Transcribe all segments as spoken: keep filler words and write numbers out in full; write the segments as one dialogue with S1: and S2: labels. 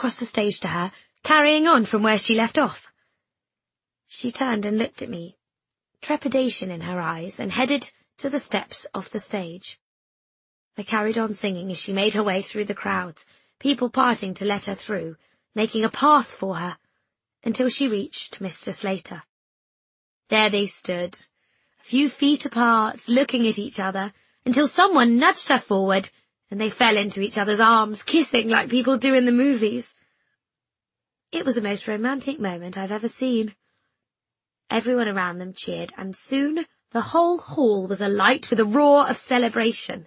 S1: across the stage to her, carrying on from where she left off. She turned and looked at me, trepidation in her eyes, and headed to the steps off the stage. I carried on singing as she made her way through the crowds, people parting to let her through, making a path for her, until she reached Mister Slater. There they stood, a few feet apart, looking at each other, until someone nudged her forward, and they fell into each other's arms, kissing like people do in the movies. It was the most romantic moment I've ever seen. Everyone around them cheered, and soon the whole hall was alight with a roar of celebration.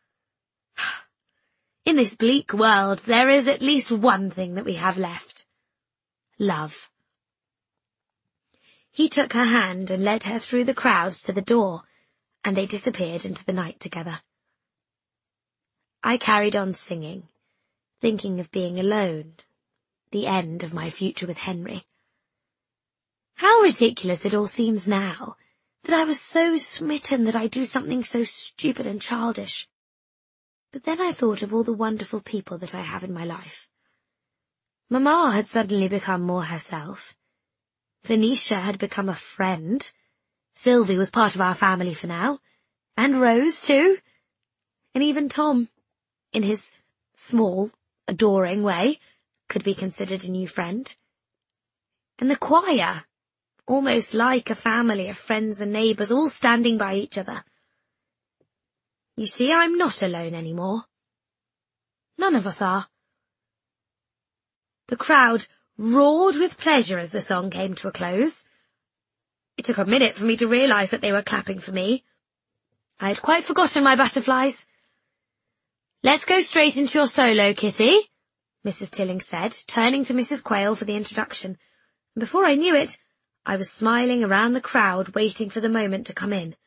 S1: In this bleak world, there is at least one thing that we have left. Love. He took her hand and led her through the crowds to the door, and they disappeared into the night together. I carried on singing, thinking of being alone, the end of my future with Henry. How ridiculous it all seems now, that I was so smitten that I do something so stupid and childish. But then I thought of all the wonderful people that I have in my life. Mamma had suddenly become more herself. Venetia had become a friend. Sylvie was part of our family for now. And Rose, too. And even Tom, in his small, adoring way, could be considered a new friend. And the choir, almost like a family of friends and neighbours, all standing by each other. You see, I'm not alone anymore. None of us are. The crowd roared with pleasure as the song came to a close. It took a minute for me to realise that they were clapping for me. I had quite forgotten my butterflies. "Let's go straight into your solo, Kitty," Missus Tilling said, turning to Missus Quayle for the introduction. And before I knew it, I was smiling around the crowd, waiting for the moment to come in.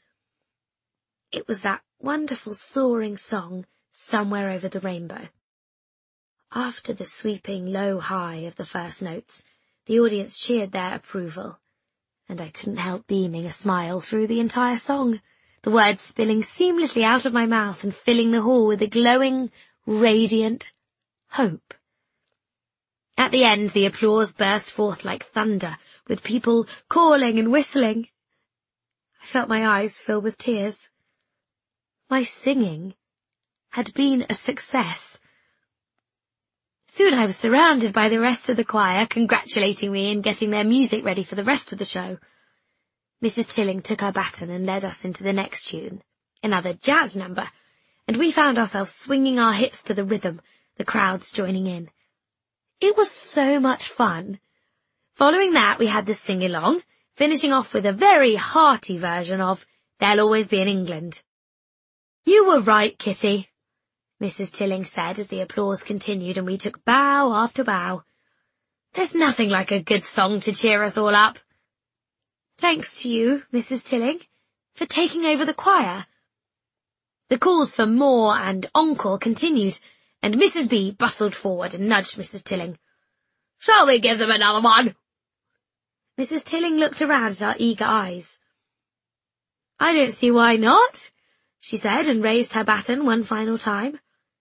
S1: It was that wonderful soaring song, Somewhere Over the Rainbow. After the sweeping low-high of the first notes, the audience cheered their approval, and I couldn't help beaming a smile through the entire song, the words spilling seamlessly out of my mouth and filling the hall with a glowing, radiant hope. At the end, the applause burst forth like thunder, with people calling and whistling. I felt my eyes fill with tears. My singing had been a success. Soon I was surrounded by the rest of the choir, congratulating me and getting their music ready for the rest of the show. Missus Tilling took her baton and led us into the next tune, another jazz number, and we found ourselves swinging our hips to the rhythm, the crowds joining in. It was so much fun. Following that, we had the sing-along, finishing off with a very hearty version of There'll Always Be an England. "You were right, Kitty," Missus Tilling said as the applause continued and we took bow after bow. "There's nothing like a good song to cheer us all up." "Thanks to you, Missus Tilling, for taking over the choir." The calls for more and encore continued, and Missus B bustled forward and nudged Missus Tilling. "Shall we give them another one?" Missus Tilling looked around at our eager eyes. "I don't see why not," she said, and raised her baton one final time.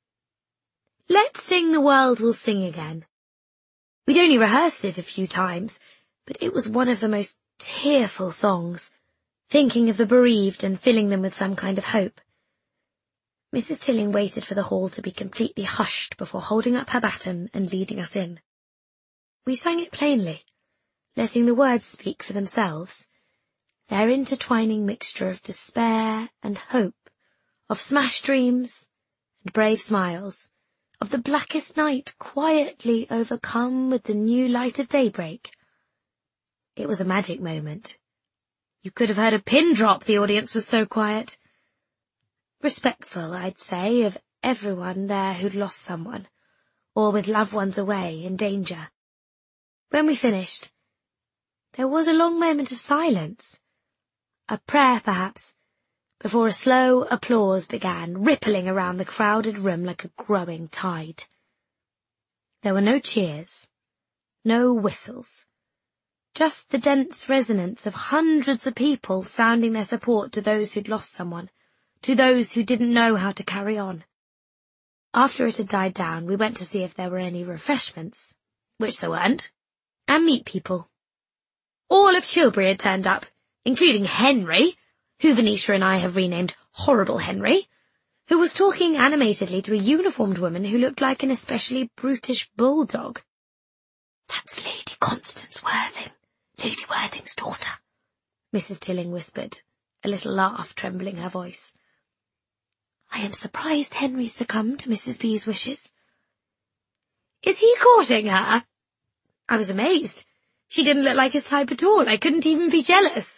S1: "Let's sing The World Will Sing Again." We'd only rehearsed it a few times, but it was one of the most tearful songs, thinking of the bereaved and filling them with some kind of hope. Missus Tilling waited for the hall to be completely hushed before holding up her baton and leading us in. We sang it plainly, letting the words speak for themselves, their intertwining mixture of despair and hope, of smashed dreams and brave smiles, of the blackest night quietly overcome with the new light of daybreak. It was a magic moment. You could have heard a pin drop, the audience was so quiet. Respectful, I'd say, of everyone there who'd lost someone, or with loved ones away in danger. When we finished, there was a long moment of silence, a prayer perhaps, before a slow applause began, rippling around the crowded room like a growing tide. There were no cheers, no whistles, just the dense resonance of hundreds of people sounding their support to those who'd lost someone, to those who didn't know how to carry on. After it had died down, we went to see if there were any refreshments, which there weren't, and meet people. All of Chilbury had turned up, including Henry, who Venetia and I have renamed Horrible Henry, who was talking animatedly to a uniformed woman who looked like an especially brutish bulldog. "That's Lady Constance Worthing, Lady Worthing's daughter," Missus Tilling whispered, a little laugh trembling her voice. "I am surprised Henry succumbed to Missus B's wishes." "Is he courting her?" I was amazed. She didn't look like his type at all. I couldn't even be jealous.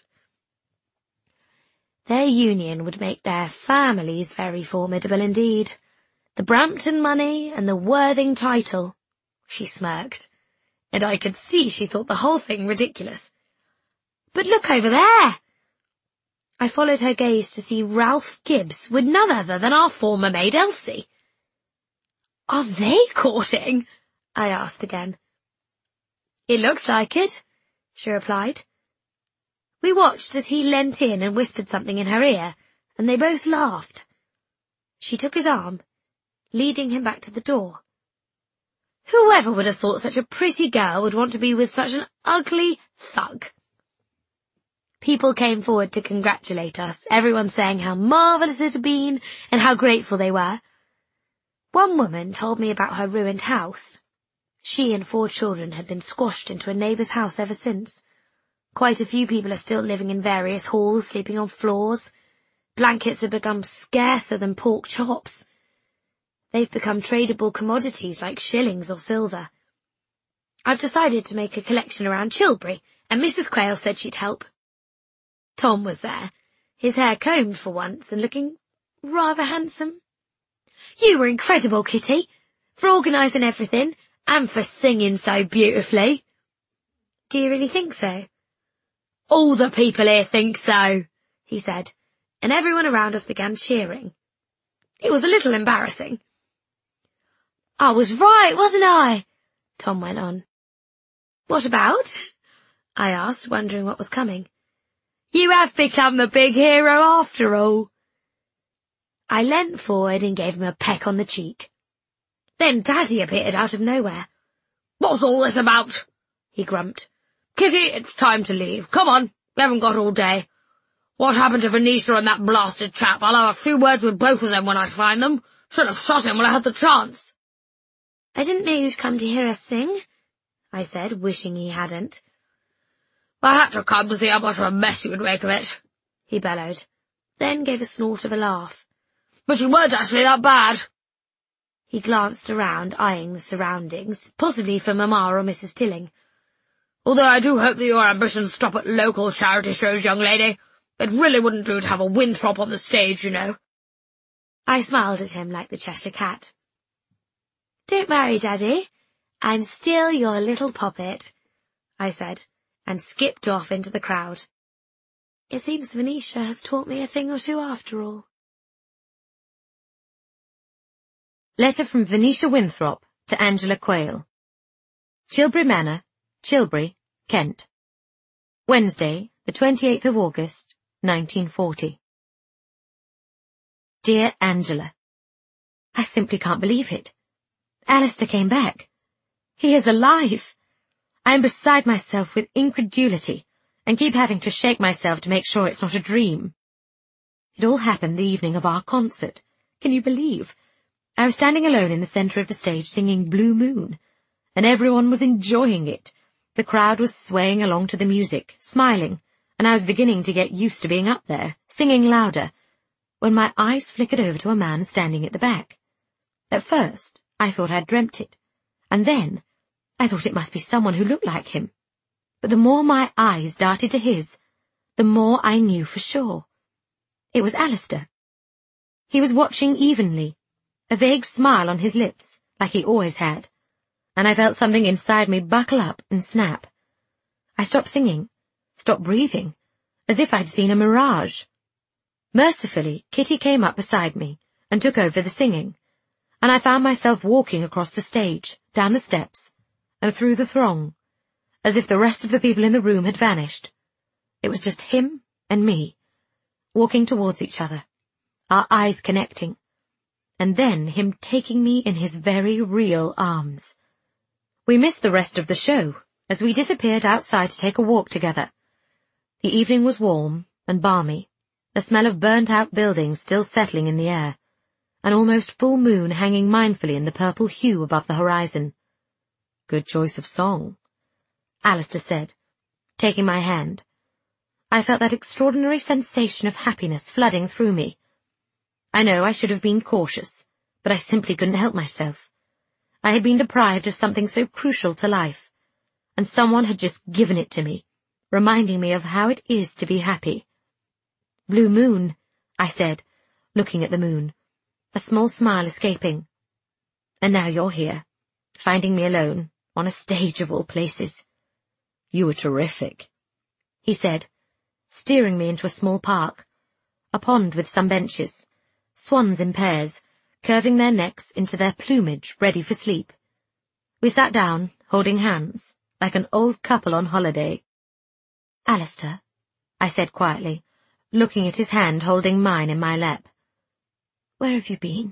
S1: Their union would make their families very formidable indeed. The Brampton money and the Worthing title. She smirked, and I could see she thought the whole thing ridiculous. "But look over there!" I followed her gaze to see Ralph Gibbs with none other than our former maid Elsie. "Are they courting?" I asked again. "It looks like it," she replied. We watched as he leant in and whispered something in her ear, and they both laughed. She took his arm, leading him back to the door. Whoever would have thought such a pretty girl would want to be with such an ugly thug? People came forward to congratulate us, everyone saying how marvellous it had been and how grateful they were. One woman told me about her ruined house. She and four children had been squashed into a neighbour's house ever since. Quite a few people are still living in various halls, sleeping on floors. Blankets have become scarcer than pork chops. They've become tradable commodities like shillings or silver. I've decided to make a collection around Chilbury, and Missus Quayle said she'd help. Tom was there, his hair combed for once and looking rather handsome. "You were incredible, Kitty, for organising everything and for singing so beautifully." "Do you really think so?" "All the people here think so," he said, and everyone around us began cheering. It was a little embarrassing. "I was right, wasn't I?" Tom went on. "What about?" I asked, wondering what was coming. "You have become the big hero after all." I leant forward and gave him a peck on the cheek. Then Daddy appeared out of nowhere. "What's all this about?" he grumped. "Kitty, it's time to leave. Come on, we haven't got all day. What happened to Venetia and that blasted chap? I'll have a few words with both of them when I find them. Should have shot him when I had the chance." "I didn't know you'd come to hear us sing," I said, wishing he hadn't. "I had to come to see how much of a mess you would make of it," he bellowed, then gave a snort of a laugh. "But you weren't actually that bad." He glanced around, eyeing the surroundings, possibly for Mamma or Missus Tilling. "Although I do hope that your ambitions stop at local charity shows, young lady. It really wouldn't do to have a Winthrop on the stage, you know." I smiled at him like the Cheshire Cat. "Don't worry, Daddy. I'm still your little poppet," I said, and skipped off into the crowd. It seems Venetia has taught me a thing or two after all.
S2: Letter from Venetia Winthrop to Angela Quayle. Chilbury Manor, Chilbury, Kent. Wednesday, the twenty-eighth of August, nineteen forty. Dear Angela, I simply can't believe it. Alistair came back. He is alive. I am beside myself with incredulity and keep having to shake myself to make sure it's not a dream. It all happened the evening of our concert. Can you believe? I was standing alone in the centre of the stage singing Blue Moon, and everyone was enjoying it. The crowd was swaying along to the music, smiling, and I was beginning to get used to being up there, singing louder, when my eyes flickered over to a man standing at the back. At first, I thought I'd dreamt it, and then I thought it must be someone who looked like him. But the more my eyes darted to his, the more I knew for sure. It was Alistair. He was watching evenly, a vague smile on his lips, like he always had, and I felt something inside me buckle up and snap. I stopped singing, stopped breathing, as if I'd seen a mirage. Mercifully, Kitty came up beside me and took over the singing, and I found myself walking across the stage, down the steps, and through the throng, as if the rest of the people in the room had vanished. It was just him and me, walking towards each other, our eyes connecting. and then him taking me in his very real arms. We missed the rest of the show, as we disappeared outside to take a walk together. The evening was warm and balmy, the smell of burnt-out buildings still settling in the air, an almost full moon hanging mindfully in the purple hue above the horizon. "Good choice of song," Alistair said, taking my hand. I felt that extraordinary sensation of happiness flooding through me. I know I should have been cautious, but I simply couldn't help myself. I had been deprived of something so crucial to life, and someone had just given it to me, reminding me of how it is to be happy. "Blue moon," I said, looking at the moon, a small smile escaping. "And now you're here, finding me alone, on a stage of all places." "You were terrific," he said, steering me into a small park, a pond with some benches, swans in pairs, curving their necks into their plumage ready for sleep. We sat down, holding hands, like an old couple on holiday. "Alistair," I said quietly, looking at his hand holding mine in my lap, "where have you been?"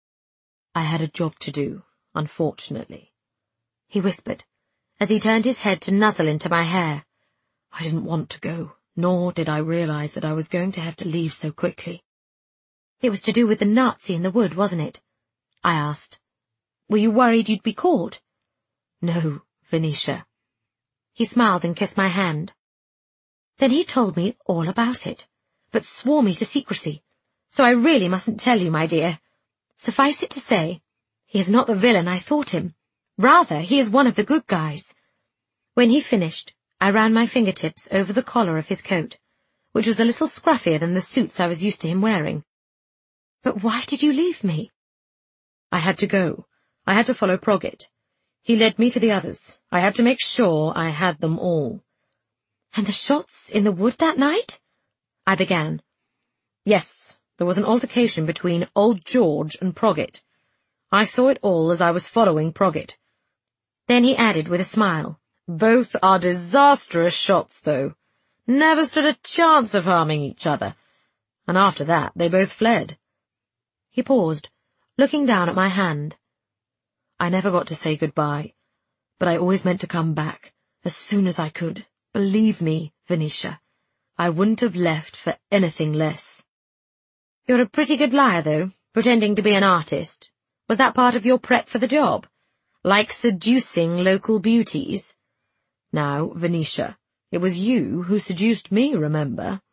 S2: "I had a job to do, unfortunately," he whispered, as he turned his head to nuzzle into my hair. "I didn't want to go, nor did I realize that I was going to have to leave so quickly." "It was to do with the Nazi in the wood, wasn't it?" I asked. "Were you worried you'd be caught?" "No, Venetia." He smiled and kissed my hand. Then he told me all about it, but swore me to secrecy, so I really mustn't tell you, my dear. Suffice it to say, he is not the villain I thought him. Rather, he is one of the good guys. When he finished, I ran my fingertips over the collar of his coat, which was a little scruffier than the suits I was used to him wearing. "But why did you leave me?" "I had to go. I had to follow Proggett. He led me to the others. I had to make sure I had them all." "And the shots in the wood that night?" I began. "Yes, there was an altercation between old George and Proggett. I saw it all as I was following Proggett." Then he added with a smile, "Both are disastrous shots, though. Never stood a chance of harming each other. And after that, they both fled." He paused, looking down at my hand. "I never got to say goodbye, but I always meant to come back, as soon as I could. Believe me, Venetia, I wouldn't have left for anything less." "You're a pretty good liar, though, pretending to be an artist. Was that part of your prep for the job? Like seducing local beauties?" "Now, Venetia, it was you who seduced me, remember?"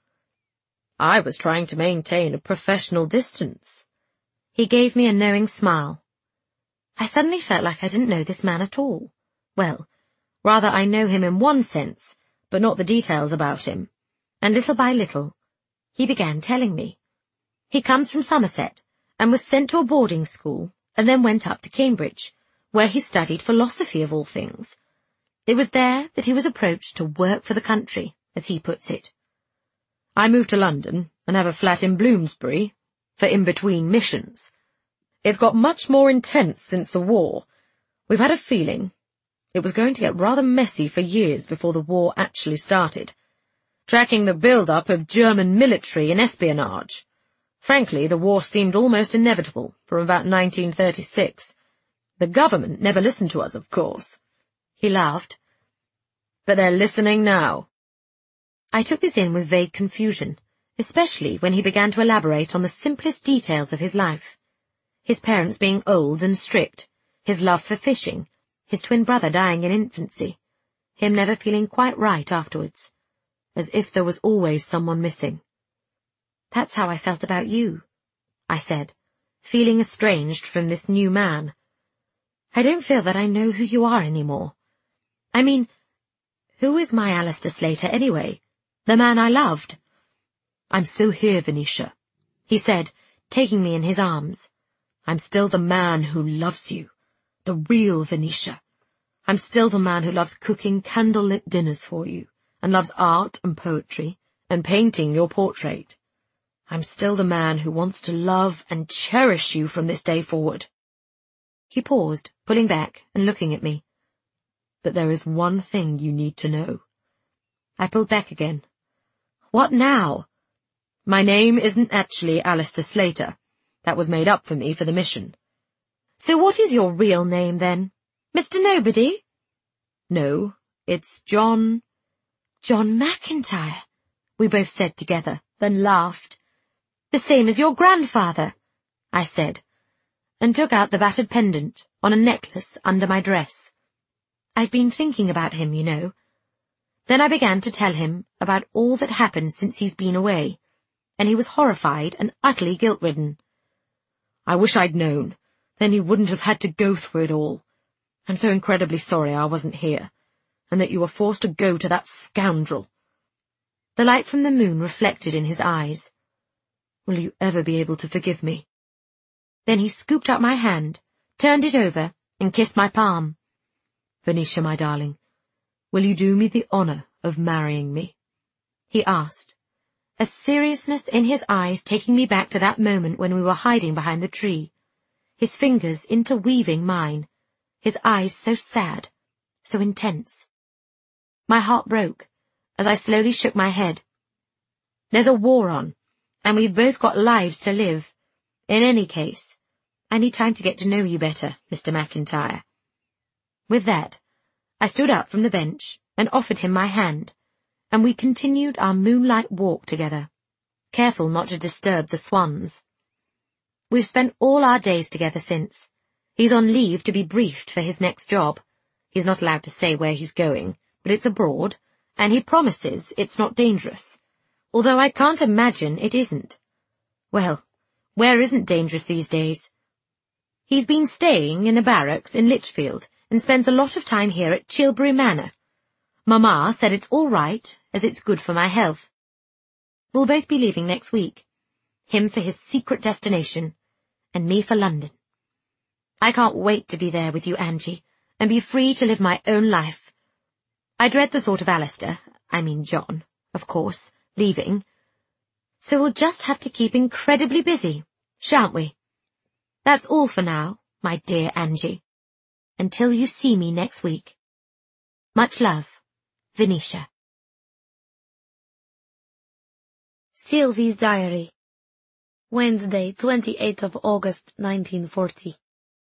S2: "I was trying to maintain a professional distance." He gave me a knowing smile. I suddenly felt like I didn't know this man at all. Well, rather I know him in one sense, but not the details about him. And little by little, he began telling me. He comes from Somerset, and was sent to a boarding school, and then went up to Cambridge, where he studied philosophy of all things. It was there that he was approached to work for the country, as he puts it. "I moved to London, and have a flat in Bloomsbury, for in-between missions. It's got much more intense since the war. We've had a feeling it was going to get rather messy for years before the war actually started, tracking the build-up of German military and espionage. Frankly, the war seemed almost inevitable from about nineteen thirty-six. The government never listened to us, of course." He laughed. "But they're listening now." I took this in with vague confusion, especially when he began to elaborate on the simplest details of his life. His parents being old and strict, his love for fishing, his twin brother dying in infancy, him never feeling quite right afterwards, as if there was always someone missing. "That's how I felt about you," I said, feeling estranged from this new man. "I don't feel that I know who you are anymore. I mean, who is my Alistair Slater anyway? The man I loved?" "I'm still here, Venetia," he said, taking me in his arms. "I'm still the man who loves you. The real Venetia. I'm still the man who loves cooking candlelit dinners for you, and loves art and poetry, and painting your portrait. I'm still the man who wants to love and cherish you from this day forward." He paused, pulling back and looking at me. "But there is one thing you need to know." I pulled back again. "What now?" "My name isn't actually Alistair Slater. That was made up for me for the mission. So what is your real name, then? Mister Nobody? No, it's John... John McIntyre, we both said together, then laughed. The same as your grandfather, I said, and took out the battered pendant on a necklace under my dress. I've been thinking about him, you know. Then I began to tell him about all that happened since he's been away, and he was horrified and utterly guilt-ridden. I wish I'd known. Then he wouldn't have had to go through it all. I'm so incredibly sorry I wasn't here, and that you were forced to go to that scoundrel. The light from the moon reflected in his eyes. Will you ever be able to forgive me? Then he scooped up my hand, turned it over, and kissed my palm. Venetia, my darling, will you do me the honour of marrying me? He asked, a seriousness in his eyes taking me back to that moment when we were hiding behind the tree, his fingers interweaving mine, his eyes so sad, so intense. My heart broke as I slowly shook my head. There's a war on, and we've both got lives to live. In any case, I need time to get to know you better, Mister McIntyre. With that, I stood up from the bench and offered him my hand, and we continued our moonlight walk together, careful not to disturb the swans. We've spent all our days together since. He's on leave to be briefed for his next job. He's not allowed to say where he's going, but it's abroad, and he promises it's not dangerous, although I can't imagine it isn't. Well, where isn't dangerous these days? He's been staying in a barracks in Lichfield, and spends a lot of time here at Chilbury Manor. Mamma said it's all right, as it's good for my health. We'll both be leaving next week. Him for his secret destination, and me for London. I can't wait to be there with you, Angie, and be free to live my own life. I dread the thought of Alistair, I mean John, of course, leaving. So we'll just have to keep incredibly busy, shan't we? That's all for now, my dear Angie. Until you see me next week. Much love, Venetia.
S1: Sylvie's Diary. Wednesday, twenty-eighth of August, nineteen forty.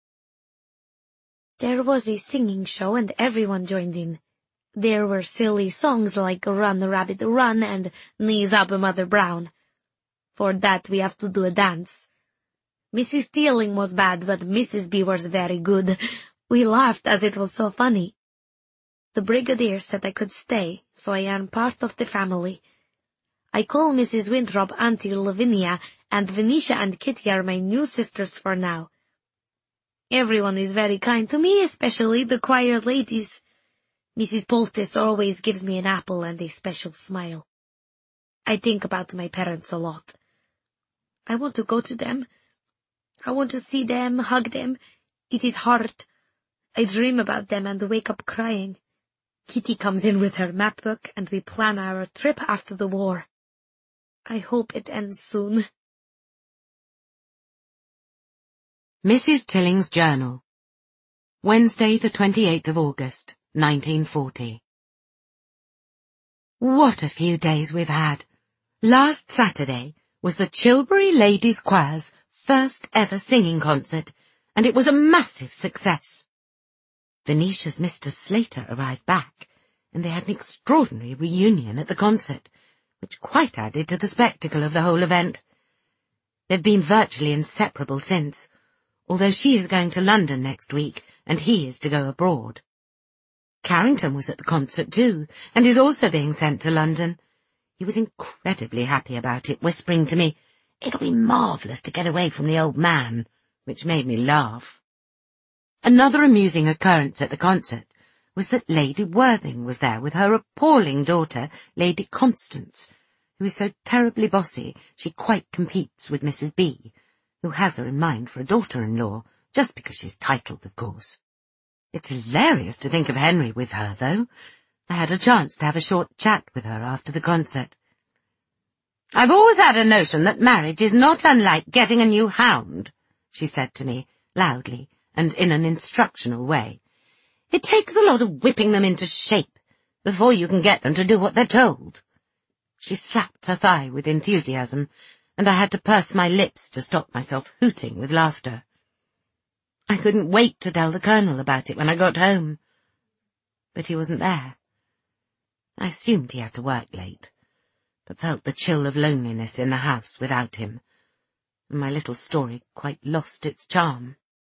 S1: There was a singing show and everyone joined in. There were silly songs like Run, Rabbit, Run and Knees Up, Mother Brown. For that we have to do a dance. Missus Teeling was bad, but Missus B was very good. We laughed as it was so funny. The brigadier said I could stay, so I am part of the family. I call Missus Winthrop Auntie Lavinia, and Venetia and Kitty are my new sisters for now. Everyone is very kind to me, especially the choir ladies. Missus Poultice always gives me an apple and a special smile. I think about my parents a lot. I want to go to them. I want to see them, hug them. It is hard. I dream about them and wake up crying. Kitty comes in with her map book and we plan our trip after the war. I hope it ends soon.
S3: Missus Tilling's Journal. Wednesday the twenty-eighth of August, nineteen forty. What a few days we've had. Last Saturday was the Chilbury Ladies' Choir's first ever singing concert, and it was a massive success. Venetia's Mister Slater arrived back, and they had an extraordinary reunion at the concert, which quite added to the spectacle of the whole event. They've been virtually inseparable since, although she is going to London next week, and he is to go abroad. Carrington was at the concert too, and is also being sent to London. He was incredibly happy about it, whispering to me, "It'll be marvellous to get away from the old man," which made me laugh. Another amusing occurrence at the concert was that Lady Worthing was there with her appalling daughter, Lady Constance, who is so terribly bossy she quite competes with Missus B, who has her in mind for a daughter-in-law, just because she's titled, of course. It's hilarious to think of Henry with her, though. I had a chance to have a short chat with her after the concert. "I've always had a notion that marriage is not unlike getting a new hound," she said to me, loudly and in an instructional way. "It takes a lot of whipping them into shape before you can get them to do what they're told." She slapped her thigh with enthusiasm, and I had to purse my lips to stop myself hooting with laughter. I couldn't wait to tell the Colonel about it when I got home. But he wasn't there. I assumed he had to work late, but felt the chill of loneliness in the house without him, and my little story quite lost its charm.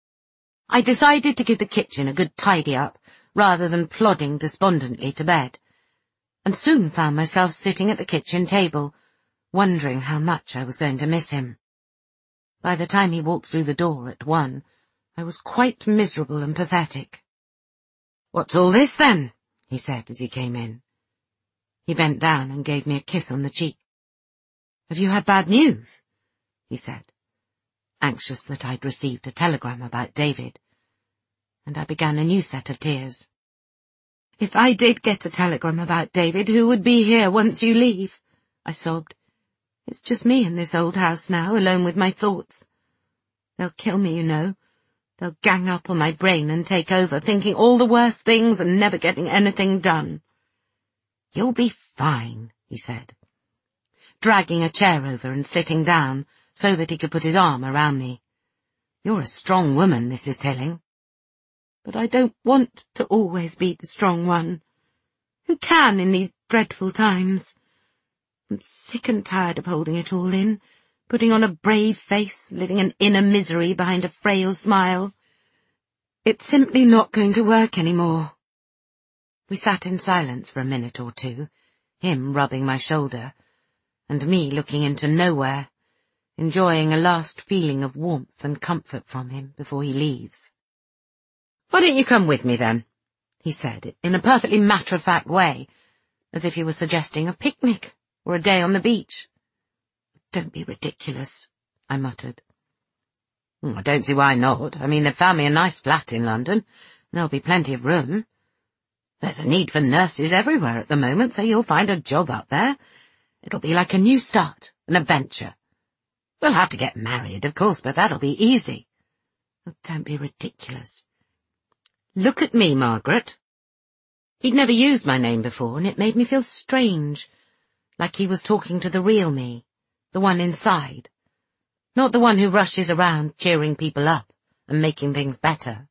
S3: I decided to give the kitchen a good tidy-up, rather than plodding despondently to bed, and soon found myself sitting at the kitchen table, wondering how much I was going to miss him. By the time he walked through the door at one, I was quite miserable and pathetic. "What's all this, then?" he said as he came in. He bent down and gave me a kiss on the cheek. "Have you had bad news?" he said, anxious that I'd received a telegram about David, and I began a new set of tears. "If I did get a telegram about David, who would be here once you leave?" I sobbed. "It's just me in this old house now, alone with my thoughts. They'll kill me, you know. They'll gang up on my brain and take over, thinking all the worst things and never getting anything done." "You'll be fine," he said, dragging a chair over and sitting down so that he could put his arm around me. "You're a strong woman, Missus Tilling." "But I don't want to always be the strong one. Who can in these dreadful times? I'm sick and tired of holding it all in, putting on a brave face, living an inner misery behind a frail smile. It's simply not going to work any more." We sat in silence for a minute or two, him rubbing my shoulder, and me looking into nowhere, enjoying a last feeling of warmth and comfort from him before he leaves. "Why don't you come with me, then?" he said, in a perfectly matter-of-fact way, as if he were suggesting a picnic or a day on the beach. "Don't be ridiculous," I muttered. "I don't see why not. I mean, they've found me a nice flat in London, and there'll be plenty of room. There's a need for nurses everywhere at the moment, so you'll find a job up there. It'll be like a new start, an adventure. We'll have to get married, of course, but that'll be easy." "Oh, don't be ridiculous." "Look at me, Margaret." He'd never used my name before, and it made me feel strange, like he was talking to the real me, the one inside, not the one who rushes around cheering people up and making things better.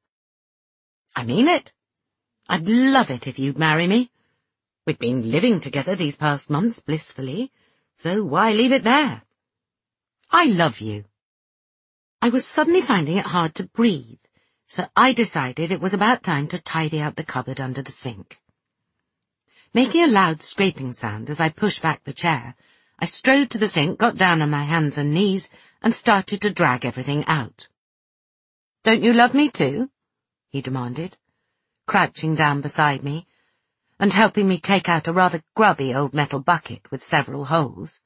S3: "I mean it. I'd love it if you'd marry me. We've been living together these past months blissfully, so why leave it there? I love you." I was suddenly finding it hard to breathe, so I decided it was about time to tidy out the cupboard under the sink. Making a loud scraping sound as I pushed back the chair, I strode to the sink, got down on my hands and knees, and started to drag everything out. "Don't you love me too?" he demanded, crouching down beside me, and helping me take out a rather grubby old metal bucket with several holes.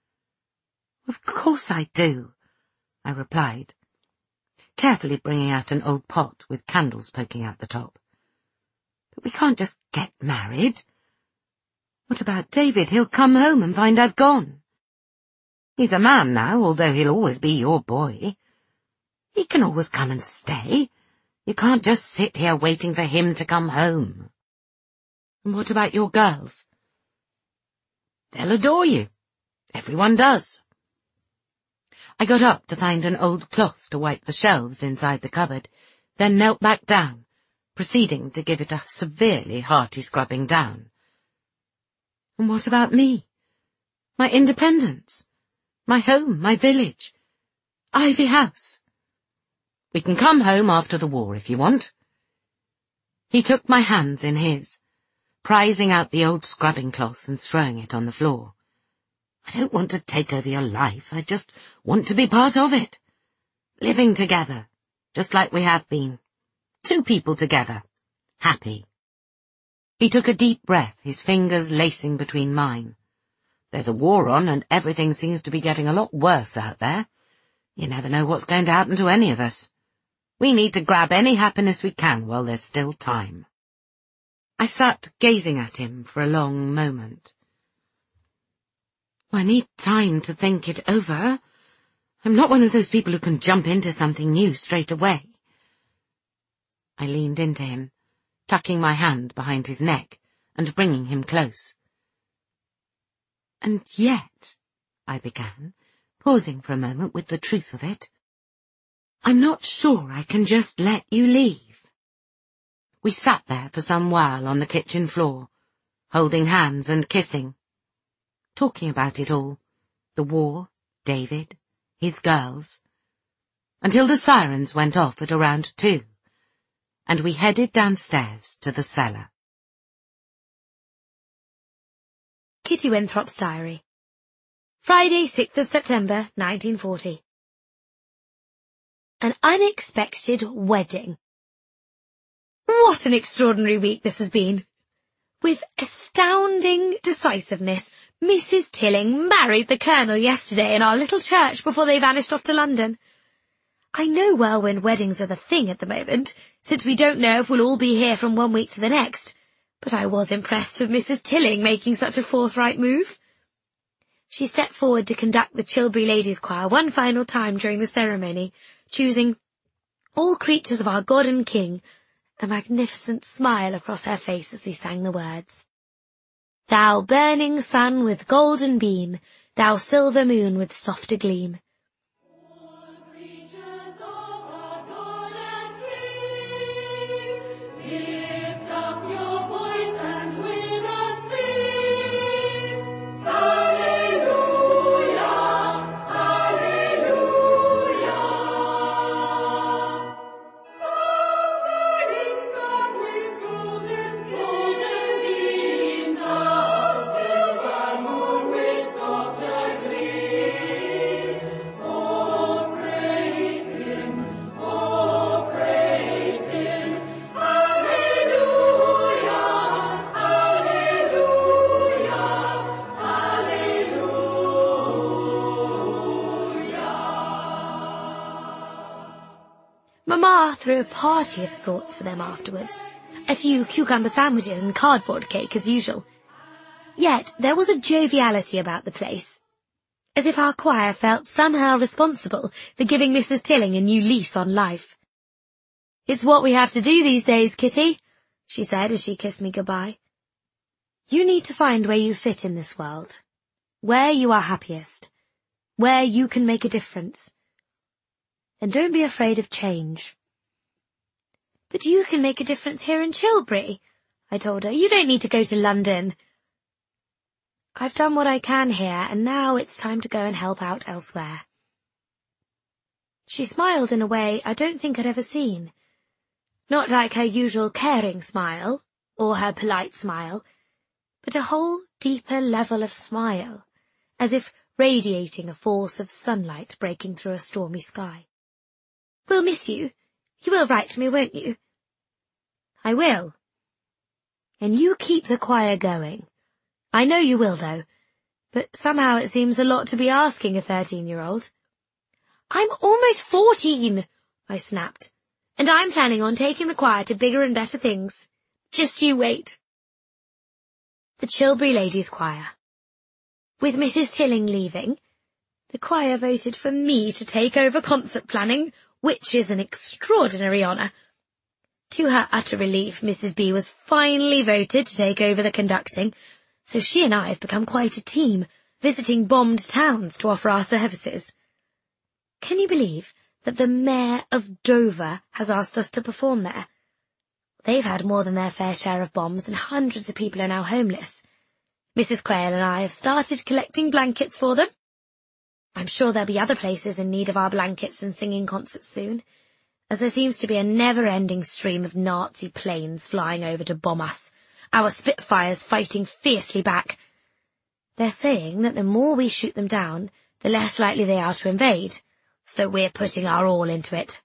S3: "Of course I do," I replied, carefully bringing out an old pot with candles poking out the top. "But we can't just get married. What about David? He'll come home and find I've gone. He's a man now, although he'll always be your boy. He can always come and stay. You can't just sit here waiting for him to come home." "And what about your girls?" "They'll adore you. Everyone does." I got up to find an old cloth to wipe the shelves inside the cupboard, then knelt back down, proceeding to give it a severely hearty scrubbing down. "And what about me? My independence? My home, my village? Ivy House?" "We can come home after the war if you want." He took my hands in his, prizing out the old scrubbing cloth and throwing it on the floor. "I don't want to take over your life. I just want to be part of it. Living together, just like we have been. Two people together. Happy." He took a deep breath, his fingers lacing between mine. "There's a war on, and everything seems to be getting a lot worse out there. You never know what's going to happen to any of us. We need to grab any happiness we can while there's still time." I sat gazing at him for a long moment. "I need time to think it over. I'm not one of those people who can jump into something new straight away." I leaned into him, tucking my hand behind his neck and bringing him close. "And yet," I began, pausing for a moment with the truth of it. I'm not sure I can just let you leave. We sat there for some while on the kitchen floor, holding hands and kissing, talking about it all, the war, David, his girls, until the sirens went off at around two, and we headed downstairs to the cellar.
S1: Kitty Winthrop's Diary. Friday, sixth of September, nineteen forty. An unexpected wedding. What an extraordinary week this has been. With astounding decisiveness, Missus Tilling married the Colonel yesterday in our little church before they vanished off to London. I know whirlwind weddings are the thing at the moment, since we don't know if we'll all be here from one week to the next, but I was impressed with Missus Tilling making such a forthright move. She stepped forward to conduct the Chilbury Ladies' Choir one final time during the ceremony, choosing "All Creatures of Our God and King," a magnificent smile across her face as we sang the words. Thou burning sun with golden beam, thou silver moon with softer gleam. Mamma threw a party of sorts for them afterwards. A few cucumber sandwiches and cardboard cake as usual. Yet there was a joviality about the place, as if our choir felt somehow responsible for giving Missus Tilling a new lease on life. It's what we have to do these days, Kitty, she said as she kissed me goodbye. You need to find where you fit in this world, where you are happiest, where you can make a difference. And don't be afraid of change. But you can make a difference here in Chilbury, I told her. You don't need to go to London. I've done what I can here, and now it's time to go and help out elsewhere. She smiled in a way I don't think I'd ever seen. Not like her usual caring smile, or her polite smile, but a whole deeper level of smile, as if radiating a force of sunlight breaking through a stormy sky. We'll miss you. You will write to me, won't you? I will. And you keep the choir going. I know you will, though, but somehow it seems a lot to be asking a thirteen-year-old. I'm almost fourteen, I snapped, and I'm planning on taking the choir to bigger and better things. Just you wait. The Chilbury Ladies' Choir. With Missus Tilling leaving, the choir voted for me to take over concert planning, which is an extraordinary honour. To her utter relief, Missus B was finally voted to take over the conducting, so she and I have become quite a team, visiting bombed towns to offer our services. Can you believe that the Mayor of Dover has asked us to perform there? They've had more than their fair share of bombs, and hundreds of people are now homeless. Missus Quayle and I have started collecting blankets for them. I'm sure there'll be other places in need of our blankets and singing concerts soon, as there seems to be a never-ending stream of Nazi planes flying over to bomb us, our Spitfires fighting fiercely back. They're saying that the more we shoot them down, the less likely they are to invade, so we're putting our all into it.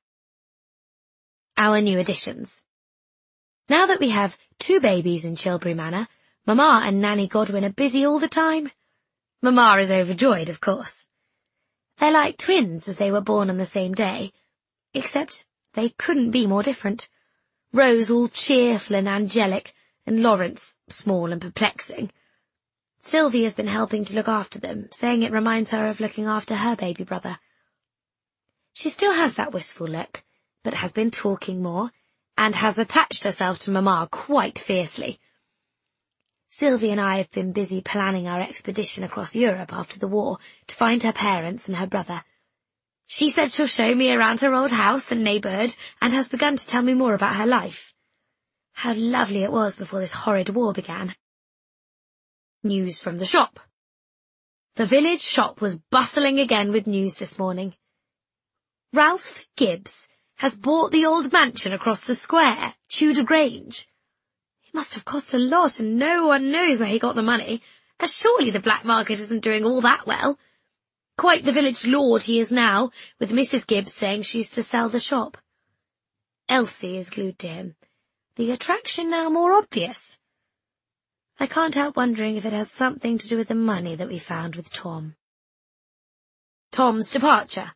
S1: Our new additions. Now that we have two babies in Chilbury Manor, Mamma and Nanny Godwin are busy all the time. Mamma is overjoyed, of course. They're like twins as they were born on the same day, except they couldn't be more different. Rose all cheerful and angelic, and Lawrence small and perplexing. Sylvie has been helping to look after them, saying it reminds her of looking after her baby brother. She still has that wistful look, but has been talking more, and has attached herself to Mamma quite fiercely. Sylvie and I have been busy planning our expedition across Europe after the war to find her parents and her brother. She said she'll show me around her old house and neighbourhood and has begun to tell me more about her life. How lovely it was before this horrid war began. News from the shop. The village shop was bustling again with news this morning. Ralph Gibbs has bought the old mansion across the square, Tudor Grange. It must have cost a lot, and no one knows where he got the money, as surely the black market isn't doing all that well. Quite the village lord he is now, with Missus Gibbs saying she's to sell the shop. Elsie is glued to him, the attraction now more obvious. I can't help wondering if it has something to do with the money that we found with Tom. Tom's departure.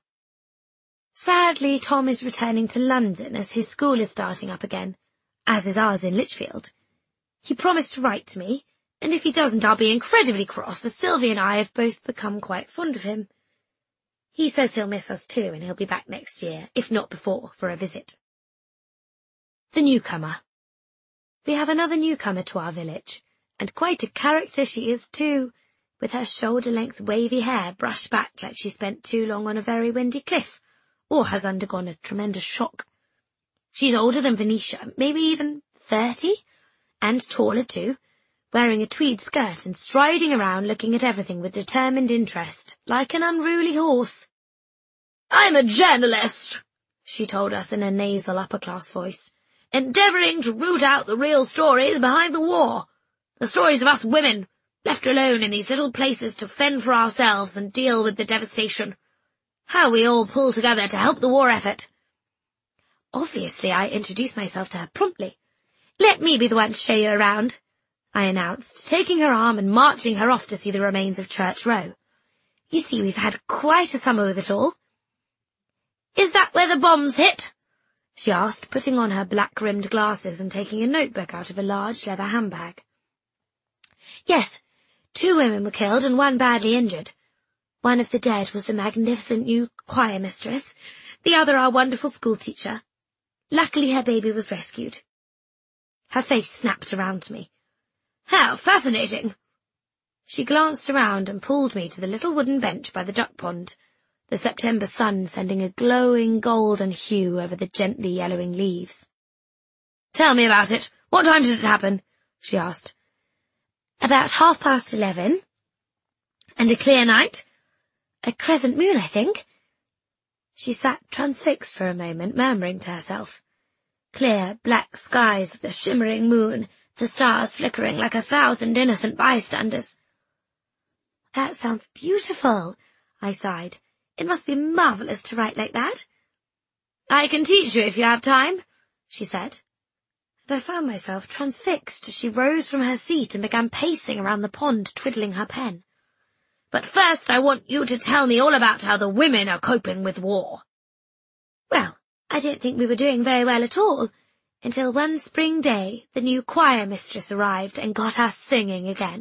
S1: Sadly, Tom is returning to London as his school is starting up again, as is ours in Lichfield. He promised to write to me, and if he doesn't I'll be incredibly cross, as Sylvie and I have both become quite fond of him. He says he'll miss us too, and he'll be back next year, if not before, for a visit. The newcomer. We have another newcomer to our village, and quite a character she is too, with her shoulder-length wavy hair brushed back like she spent too long on a very windy cliff, or has undergone a tremendous shock. She's older than Venetia, maybe even thirty, and taller too, wearing a tweed skirt and striding around looking at everything with determined interest, like an unruly horse. "I'm a journalist," she told us in a nasal upper-class voice, "endeavouring to root out the real stories behind the war. The stories of us women, left alone in these little places to fend for ourselves and deal with the devastation. How we all pull together to help the war effort." Obviously, I introduced myself to her promptly. "Let me be the one to show you around," I announced, taking her arm and marching her off to see the remains of Church Row. "You see, we've had quite a summer with it all." "Is that where the bombs hit?" she asked, putting on her black-rimmed glasses and taking a notebook out of a large leather handbag. "Yes, two women were killed and one badly injured. One of the dead was the magnificent new choir mistress, the other our wonderful schoolteacher. Luckily her baby was rescued." Her face snapped around to me. "How fascinating!" She glanced around and pulled me to the little wooden bench by the duck pond, the September sun sending a glowing golden hue over the gently yellowing leaves. "Tell me about it. What time did it happen?" she asked. "About half past eleven. And a clear night? A crescent moon, I think." She sat transfixed for a moment, murmuring to herself. Clear, black skies with a shimmering moon, the stars flickering like a thousand innocent bystanders. "That sounds beautiful," I sighed. "It must be marvellous to write like that." "I can teach you if you have time," she said. And I found myself transfixed as she rose from her seat and began pacing around the pond, twiddling her pen. "But first I want you to tell me all about how the women are coping with war." Well, I don't think we were doing very well at all, until one spring day the new choir mistress arrived and got us singing again.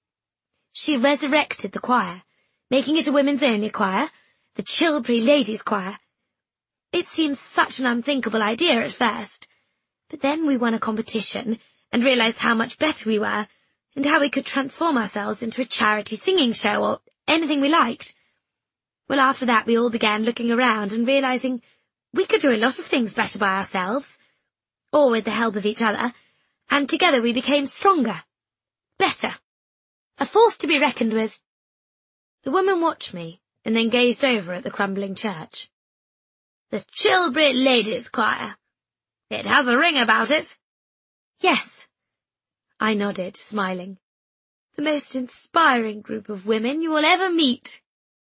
S1: She resurrected the choir, making it a women's-only choir, the Chilbury Ladies' Choir. It seemed such an unthinkable idea at first, but then we won a competition and realised how much better we were, and how we could transform ourselves into a charity singing show or anything we liked. Well, after that we all began looking around and realising we could do a lot of things better by ourselves, or with the help of each other, and together we became stronger, better, a force to be reckoned with. The woman watched me, and then gazed over at the crumbling church. "The Chilbury Ladies' Choir. It has a ring about it." "Yes," I nodded, smiling. "The most inspiring group of women you will ever meet."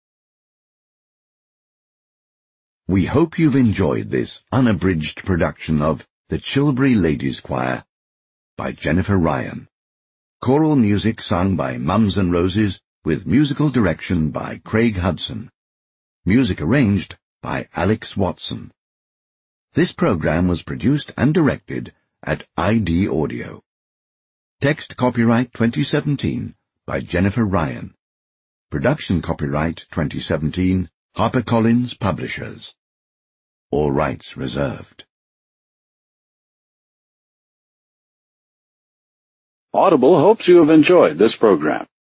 S4: We hope you've enjoyed this unabridged production of The Chilbury Ladies' Choir by Jennifer Ryan. Choral music sung by Mums and Roses with musical direction by Craig Hudson. Music arranged by Alex Watson. This program was produced and directed at I D Audio. Text copyright twenty seventeen by Jennifer Ryan. Production copyright twenty seventeen, HarperCollins Publishers. All rights reserved.
S5: Audible hopes you have enjoyed this program.